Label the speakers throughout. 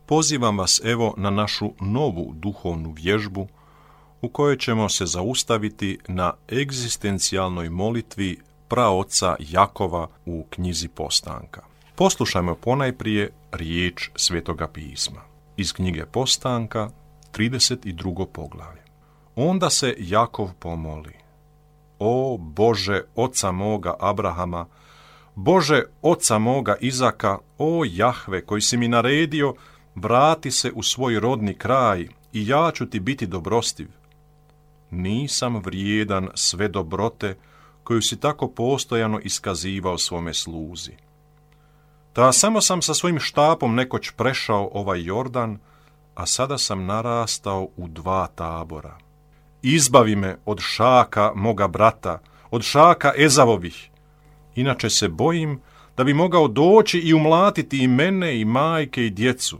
Speaker 1: Pozivam vas evo na našu novu duhovnu vježbu u kojoj ćemo se zaustaviti na egzistencijalnoj molitvi praoca Jakova u knjizi Postanka. Poslušajmo ponajprije riječ Svetoga pisma. Iz knjige Postanka, 32. poglavlje. Onda se Jakov pomoli: O Bože, oca moga Abrahama, Bože, oca moga Izaka, o Jahve, koji si mi naredio, vrati se u svoj rodni kraj i ja ću ti biti dobrostiv. Nisam vrijedan sve dobrote koju si tako postojano iskazivao svome sluzi. Ta samo sam sa svojim štapom nekoć prešao ovaj Jordan, a sada sam narastao u 2 tabora. Izbavi me od šaka moga brata, od šaka Ezavovih. Inače se bojim da bi mogao doći i umlatiti i mene, i majke, i djecu.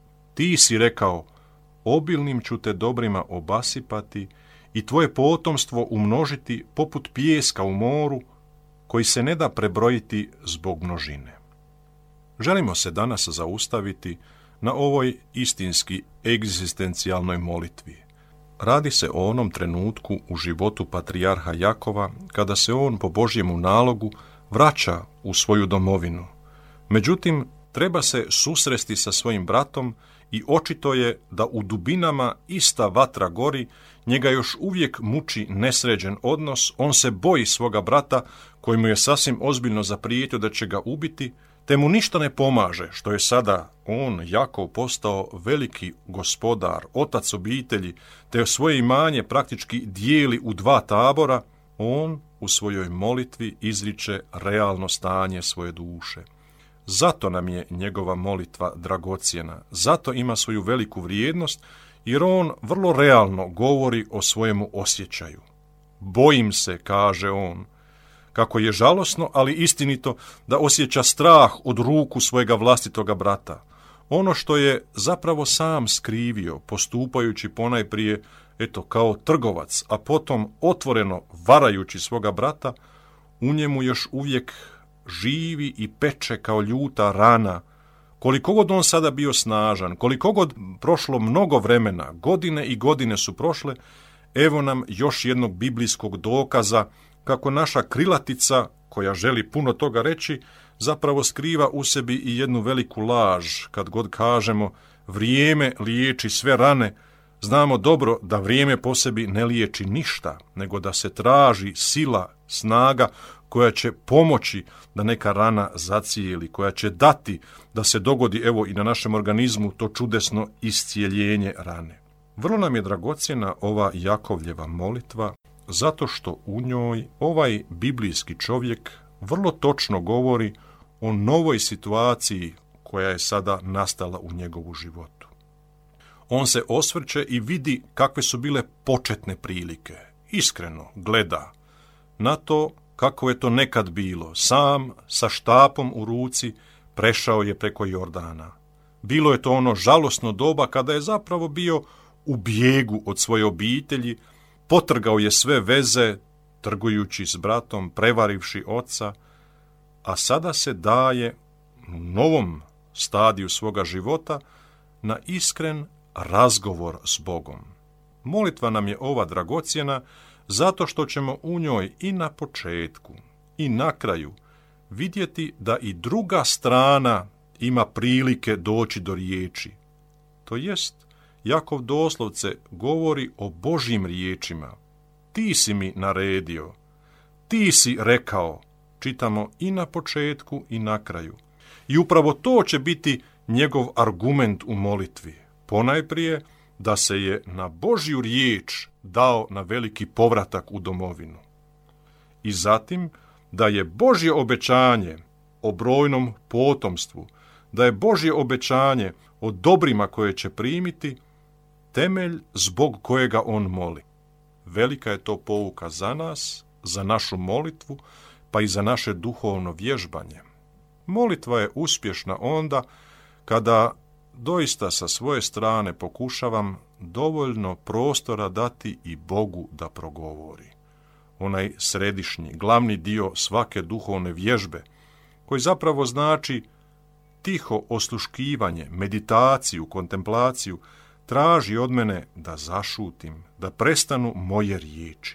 Speaker 1: Ti si rekao: obilnim ću te dobrima obasipati i tvoje potomstvo umnožiti poput pijeska u moru, koji se ne da prebrojiti zbog množine. Želimo se danas zaustaviti na ovoj istinski egzistencijalnoj molitvi. Radi se o onom trenutku u životu patrijarha Jakova kada se on po Božjemu nalogu vraća u svoju domovinu. Međutim, treba se susresti sa svojim bratom i očito je da u dubinama ista vatra gori, njega još uvijek muči nesređen odnos, on se boji svoga brata koji mu je sasvim ozbiljno zaprijetio da će ga ubiti, te mu ništa ne pomaže što je sada on, Jakov, postao veliki gospodar, otac obitelji, te svoje imanje praktički dijeli u 2 tabora. On u svojoj molitvi izriče realno stanje svoje duše. Zato nam je njegova molitva dragocjena, zato ima svoju veliku vrijednost, jer on vrlo realno govori o svojemu osjećaju. Bojim se, kaže on, kako je žalosno, ali istinito, da osjeća strah od ruku svojega vlastitoga brata. Ono što je zapravo sam skrivio, postupajući ponajprije kao trgovac, a potom otvoreno varajući svoga brata, u njemu još uvijek živi i peče kao ljuta rana. Koliko god on sada bio snažan, koliko god prošlo mnogo vremena, godine i godine su prošle, evo nam još jednog biblijskog dokaza kako naša krilatica, koja želi puno toga reći, zapravo skriva u sebi i jednu veliku laž. Kad god kažemo vrijeme liječi sve rane, znamo dobro da vrijeme po sebi ne liječi ništa, nego da se traži sila, snaga koja će pomoći da neka rana zacijeli, koja će dati da se dogodi evo i na našem organizmu to čudesno iscijeljenje rane. Vrlo nam je dragocjena ova Jakovljeva molitva, zato što u njoj ovaj biblijski čovjek vrlo točno govori o novoj situaciji koja je sada nastala u njegovu životu. On se osvrće i vidi kakve su bile početne prilike. Iskreno gleda na to kako je to nekad bilo. Sam sa štapom u ruci prešao je preko Jordana. Bilo je to ono žalosno doba kada je zapravo bio u bijegu od svoje obitelji, potrgao je sve veze, trgujući s bratom, prevarivši oca, a sada se daje u novom stadiju svoga života na iskren razgovor s Bogom. Molitva nam je ova dragocjena zato što ćemo u njoj i na početku i na kraju vidjeti da i druga strana ima prilike doći do riječi. To jest, Jakov doslovce govori o Božjim riječima. Ti si mi naredio, ti si rekao, čitamo i na početku i na kraju. I upravo to će biti njegov argument u molitvi. Ponajprije da se je na Božju riječ dao na veliki povratak u domovinu. I zatim da je Božje obećanje o brojnom potomstvu, da je Božje obećanje o dobrima koje će primiti, temelj zbog kojega on moli. Velika je to pouka za nas, za našu molitvu, pa i za naše duhovno vježbanje. Molitva je uspješna onda kada doista sa svoje strane pokušavam dovoljno prostora dati i Bogu da progovori. Onaj središnji, glavni dio svake duhovne vježbe, koji zapravo znači tiho osluškivanje, meditaciju, kontemplaciju, traži od mene da zašutim, da prestanu moje riječi.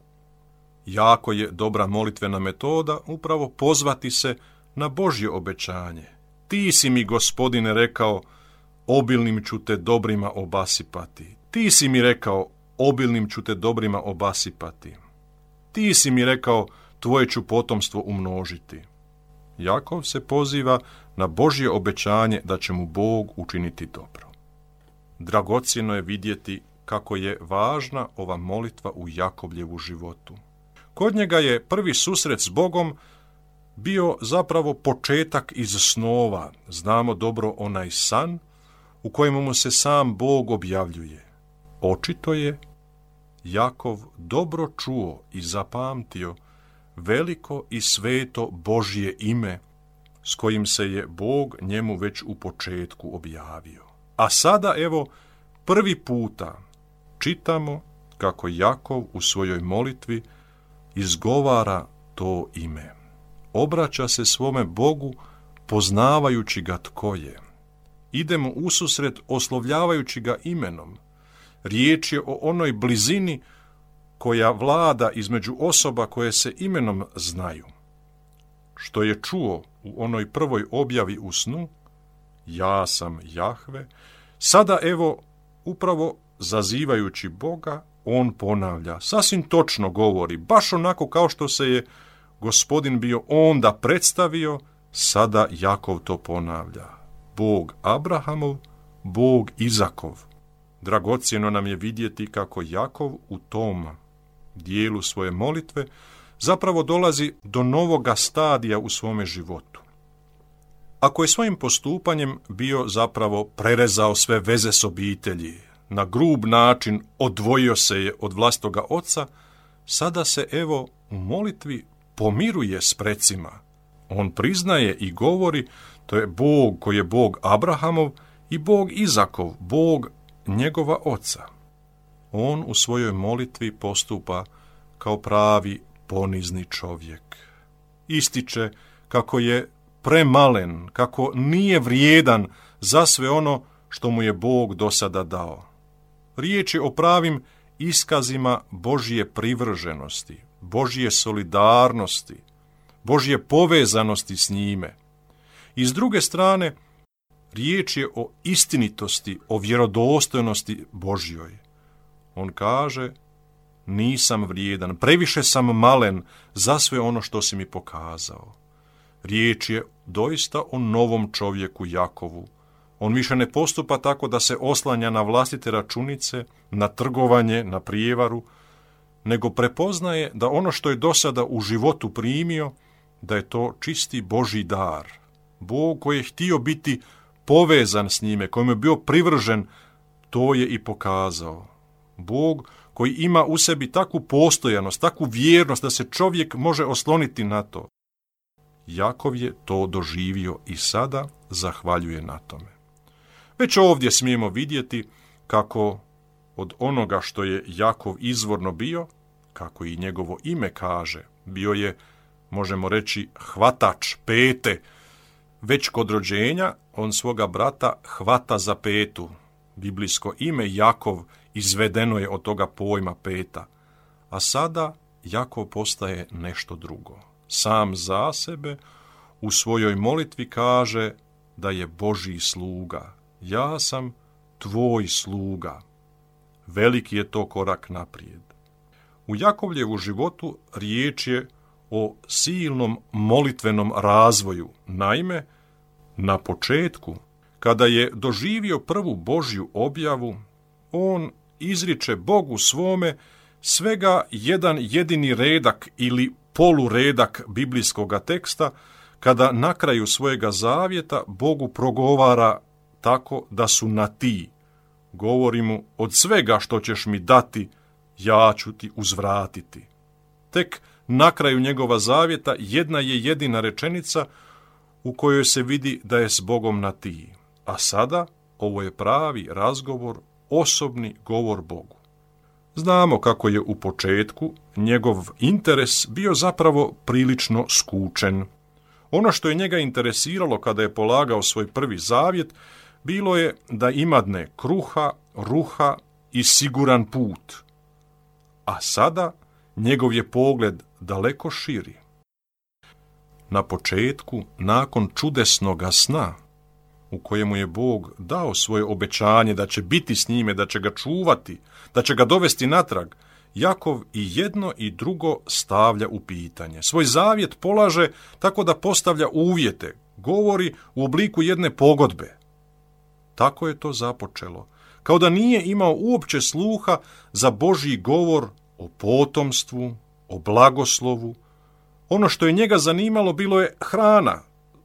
Speaker 1: Jako je dobra molitvena metoda upravo pozvati se na Božje obećanje. Ti si mi, Gospodine, rekao, obilnim ću te dobrima obasipati. Ti si mi rekao, obilnim ću te dobrima obasipati. Ti si mi rekao, tvoje ću potomstvo umnožiti. Jakov se poziva na Božje obećanje da će mu Bog učiniti dobro. Dragocjeno je vidjeti kako je važna ova molitva u Jakovljevu životu. Kod njega je prvi susret s Bogom bio zapravo početak iz snova. Znamo dobro onaj san u kojemu mu se sam Bog objavljuje. Očito je Jakov dobro čuo i zapamtio veliko i sveto Božje ime s kojim se je Bog njemu već u početku objavio. A sada evo prvi puta čitamo kako Jakov u svojoj molitvi izgovara to ime. Obraća se svome Bogu poznavajući ga tko je. Ide mu ususret oslovljavajući ga imenom. Riječ je o onoj blizini koja vlada između osoba koje se imenom znaju. Što je čuo u onoj prvoj objavi u snu, ja sam Jahve, sada evo upravo zazivajući Boga, on ponavlja, sasvim točno govori, baš onako kao što se je Gospodin bio onda predstavio, sada Jakov to ponavlja. Bog Abrahamov, Bog Izakov. Dragocjeno nam je vidjeti kako Jakov u tom dijelu svoje molitve zapravo dolazi do novoga stadija u svome životu. Ako je svojim postupanjem bio zapravo prerezao sve veze s obitelji, na grub način odvojio se je od vlastoga oca, sada se evo u molitvi pomiruje s precima. On priznaje i govori, to je Bog koji je Bog Abrahamov i Bog Izakov, Bog njegova oca. On u svojoj molitvi postupa kao pravi ponizni čovjek. Ističe kako je premalen, kako nije vrijedan za sve ono što mu je Bog do sada dao. Riječ je o pravim iskazima Božje privrženosti, Božje solidarnosti, Božje povezanosti s njime. I s druge strane, riječ je o istinitosti, o vjerodostojnosti Božjoj. On kaže, nisam vrijedan, previše sam malen za sve ono što si mi pokazao. Riječ je doista o novom čovjeku Jakovu. On više ne postupa tako da se oslanja na vlastite računice, na trgovanje, na prijevaru, nego prepoznaje da ono što je do sada u životu primio, da je to čisti Božji dar. Bog koji je htio biti povezan s njime, kojim je bio privržen, to je i pokazao. Bog koji ima u sebi takvu postojanost, takvu vjernost da se čovjek može osloniti na to. Jakov je to doživio i sada zahvaljuje na tome. Već ovdje smijemo vidjeti kako od onoga što je Jakov izvorno bio, kako i njegovo ime kaže, bio je, možemo reći, hvatač pete. Već kod rođenja on svoga brata hvata za petu. Biblijsko ime Jakov izvedeno je od toga pojma peta. A sada Jakov postaje nešto drugo. Sam za sebe u svojoj molitvi kaže da je Božji sluga. Ja sam tvoj sluga. Veliki je to korak naprijed. U Jakovljevu životu riječ je o silnom molitvenom razvoju. Naime, na početku, kada je doživio prvu Božju objavu, on izriče Bogu svome svega jedan jedini redak ili poluredak biblijskoga teksta, kada na kraju svojega zavjeta Bogu progovara tako da su na ti. Govori mu, od svega što ćeš mi dati, ja ću ti uzvratiti. Tek na kraju njegova zavjeta jedna je jedina rečenica u kojoj se vidi da je s Bogom na ti. A sada ovo je pravi razgovor, osobni govor Bogu. Znamo kako je u početku njegov interes bio zapravo prilično skučen. Ono što je njega interesiralo kada je polagao svoj prvi zavjet, bilo je da imadne kruha, ruha i siguran put. A sada njegov je pogled daleko širi. Na početku, nakon čudesnoga sna, u kojemu je Bog dao svoje obećanje da će biti s njime, da će ga čuvati, da će ga dovesti natrag, Jakov i jedno i drugo stavlja u pitanje. Svoj zavjet polaže tako da postavlja uvjete, govori u obliku jedne pogodbe. Tako je to započelo, kao da nije imao uopće sluha za Božji govor o potomstvu, o blagoslovu. Ono što je njega zanimalo bilo je hrana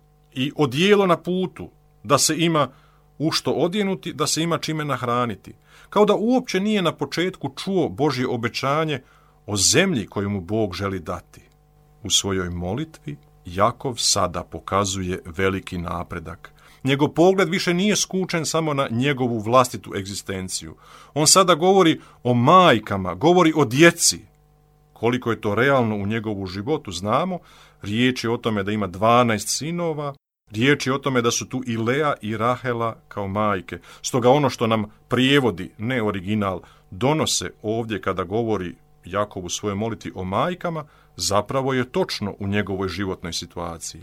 Speaker 1: i odijelo na putu, da se ima u što odjenuti, da se ima čime nahraniti. Kao da uopće nije na početku čuo Božje obećanje o zemlji koju mu Bog želi dati. U svojoj molitvi Jakov sada pokazuje veliki napredak. Njegov pogled više nije skučen samo na njegovu vlastitu egzistenciju. On sada govori o majkama, govori o djeci. Koliko je to realno u njegovu životu znamo, riječ je o tome da ima 12 sinova, riječ je o tome da su tu i Lea i Rahela kao majke. Stoga ono što nam prijevodi, ne original, donose ovdje kada govori Jakov u svojoj molitvi o majkama, zapravo je točno u njegovoj životnoj situaciji.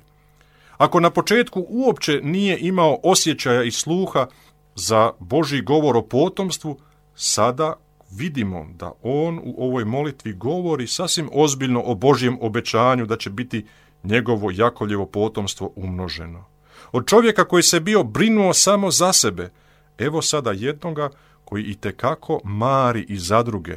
Speaker 1: Ako na početku uopće nije imao osjećaja i sluha za Božji govor o potomstvu, sada vidimo da on u ovoj molitvi govori sasvim ozbiljno o Božjem obećanju da će biti njegovo Jakovljevo potomstvo umnoženo. Od čovjeka koji se bio brinuo samo za sebe, evo sada jednoga koji itekako mari i za druge,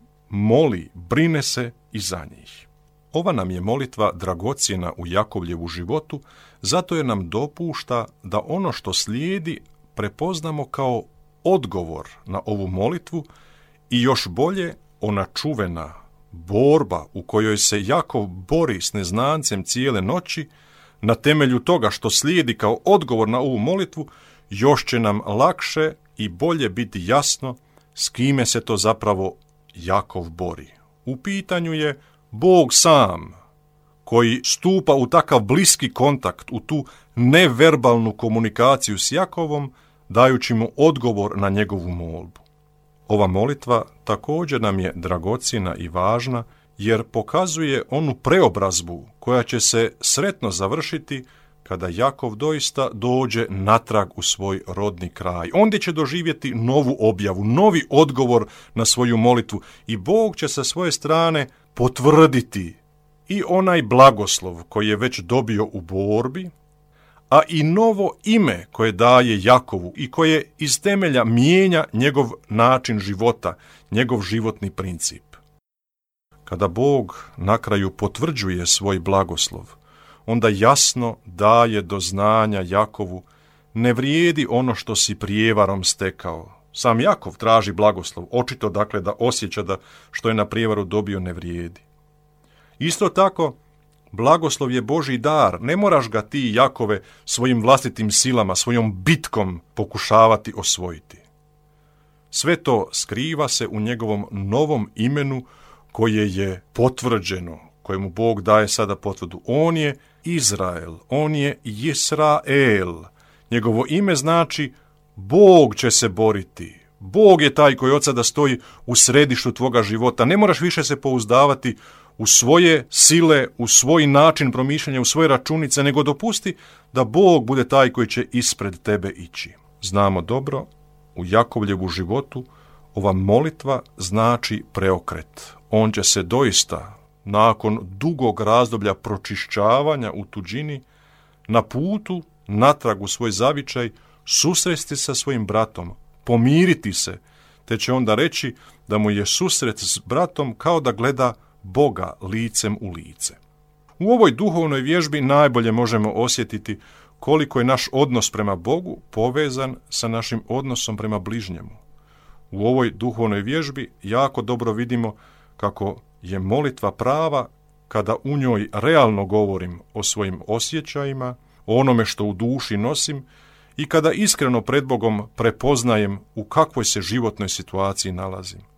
Speaker 1: moli, brine se i za njih. Ova nam je molitva dragocjena u Jakovljevu životu, zato jer nam dopušta da ono što slijedi prepoznamo kao odgovor na ovu molitvu i još bolje ona čuvena borba u kojoj se Jakov bori s neznancem cijele noći, na temelju toga što slijedi kao odgovor na ovu molitvu, još će nam lakše i bolje biti jasno s kime se to zapravo Jakov bori. U pitanju je Bog sam, koji stupa u takav bliski kontakt, u tu neverbalnu komunikaciju s Jakovom, dajući mu odgovor na njegovu molbu. Ova molitva također nam je dragocjena i važna, jer pokazuje onu preobrazbu koja će se sretno završiti kada Jakov doista dođe natrag u svoj rodni kraj. Ondje će doživjeti novu objavu, novi odgovor na svoju molitvu i Bog će sa svoje strane potvrditi i onaj blagoslov koji je već dobio u borbi, a i novo ime koje daje Jakovu i koje iz temelja mijenja njegov način života, njegov životni princip. Kada Bog na kraju potvrđuje svoj blagoslov, onda jasno daje do znanja Jakovu, ne vrijedi ono što si prijevarom stekao. Sam Jakov traži blagoslov, očito dakle da osjeća da što je na prijevaru dobio ne vrijedi. Isto tako, blagoslov je Božji dar, ne moraš ga ti, Jakove, svojim vlastitim silama, svojom bitkom pokušavati osvojiti. Sve to skriva se u njegovom novom imenu koje je potvrđeno, kojemu Bog daje sada potvrdu. On je Izrael, on je Jisrael. Njegovo ime znači Bog će se boriti. Bog je taj koji od sada stoji u središtu tvoga života. Ne moraš više se pouzdavati u svoje sile, u svoj način promišljanja, u svoje računice, nego dopusti da Bog bude taj koji će ispred tebe ići. Znamo dobro, u Jakovljevu životu ova molitva znači preokret. On će se doista, nakon dugog razdoblja pročišćavanja u tuđini, na putu, natrag u svoj zavičaj, susresti sa svojim bratom, pomiriti se, te će onda reći da mu je susret s bratom kao da gleda Boga licem u lice. U ovoj duhovnoj vježbi najbolje možemo osjetiti koliko je naš odnos prema Bogu povezan sa našim odnosom prema bližnjemu. U ovoj duhovnoj vježbi jako dobro vidimo kako je molitva prava kada u njoj realno govorim o svojim osjećajima, o onome što u duši nosim i kada iskreno pred Bogom prepoznajem u kakvoj se životnoj situaciji nalazim.